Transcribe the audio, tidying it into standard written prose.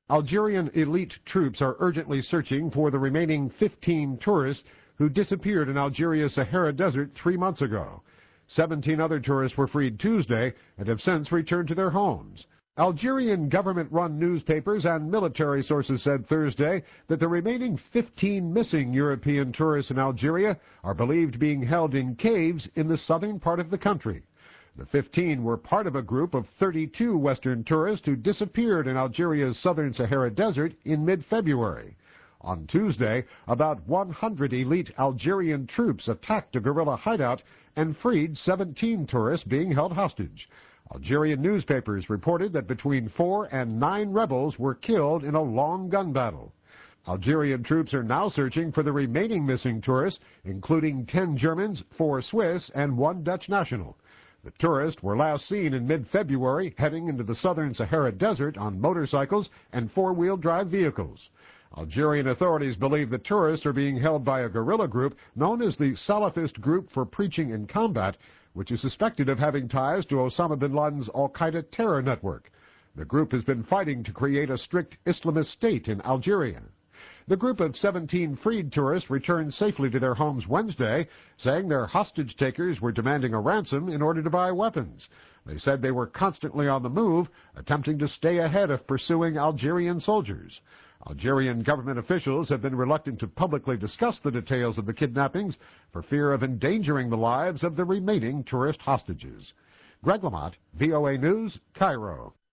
Algerian elite troops are urgently searching for the remaining 15 tourists who disappeared in Algeria's Sahara Desert 3 months ago. 17 other tourists were freed Tuesday and have since returned to their homes. Algerian government-run newspapers and military sources said Thursday that the remaining 15 missing European tourists in Algeria are believed being held in caves in the southern part of the country. The 15 were part of a group of 32 Western tourists who disappeared in Algeria's southern Sahara Desert in mid-February. On Tuesday, about 100 elite Algerian troops attacked a guerrilla hideout and freed 17 tourists being held hostage. Algerian newspapers reported that between 4 and 9 rebels were killed in a long gun battle. Algerian troops are now searching for the remaining missing tourists, including 10 Germans, 4 Swiss, and 1 Dutch national. The tourists were last seen in mid-February heading into the southern Sahara Desert on motorcycles and four-wheel drive vehicles. Algerian authorities believe the tourists are being held by a guerrilla group known as the Salafist Group for Preaching in Combat, which is suspected of having ties to Osama bin Laden's al-Qaeda terror network. The group has been fighting to create a strict Islamist state in Algeria. The group of 17 freed tourists returned safely to their homes Wednesday, saying their hostage takers were demanding a ransom in order to buy weapons. They said they were constantly on the move, attempting to stay ahead of pursuing Algerian soldiers. Algerian government officials have been reluctant to publicly discuss the details of the kidnappings for fear of endangering the lives of the remaining tourist hostages. Greg Lamont, VOA News, Cairo.